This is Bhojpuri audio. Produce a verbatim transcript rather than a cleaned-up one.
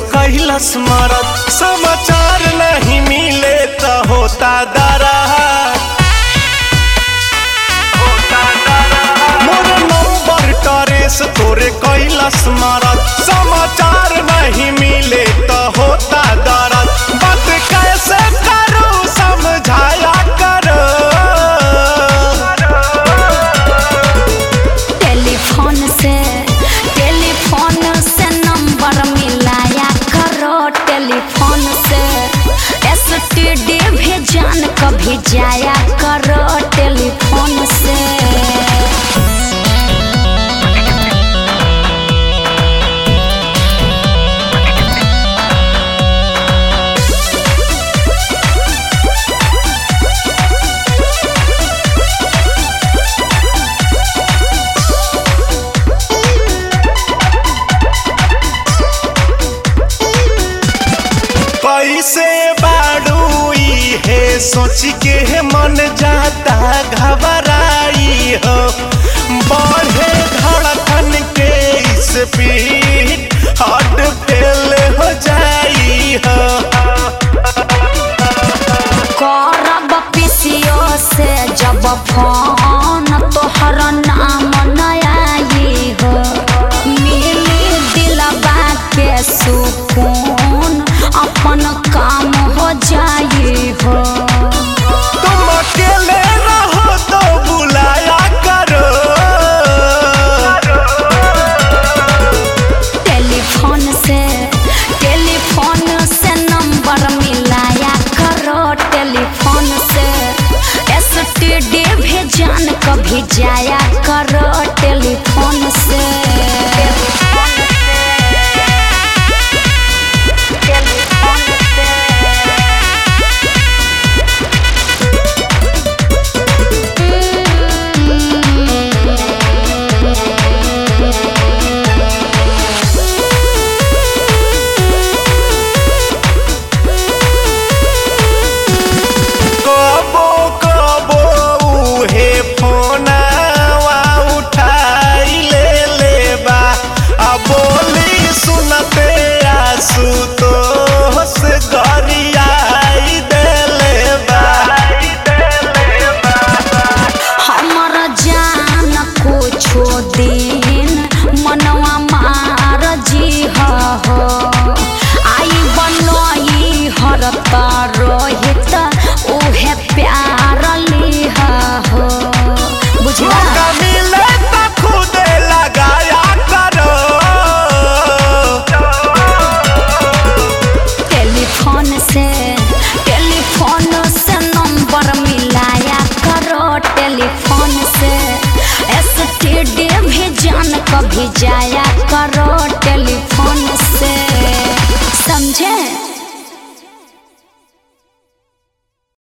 कैलस मरद समाचार नहीं मिले तो होता दरा मोर नंबर टरेस तोरे कैलस मरद समाचार नहीं मिले तो होता दर्द बात कैसे करूं समझाया करो टेलीफोन से टेलीफोन से नंबर मिलाया करो टेलीफोन से एसटीडी भेजन कभी जाया करो टेलीफोन से कैसे बाड़ुई है सोच के मन जाता घबराई हो बढ़े धड़कन के स्पीड हार्ट फेल हो जाई हो करब पीसीओ से जब फोन तोहर नाम नयाई हो मिली दिलबा के सुकून अपन काम हो जाई हो तुम अकेले रहो तो बुलाया करो टेलीफोन से टेलीफोन से नंबर मिलाया करो टेलीफोन से एसटीडी भेजन कभी जाया करो टेलीफोन से रोहित उहे प्यार लिहा हो बुझला मिले तो खुद लगाया करो टेलीफोन से टेलीफोन से नंबर मिलाया करो टेलीफोन से एसटीडी भेजन कभी जाया करो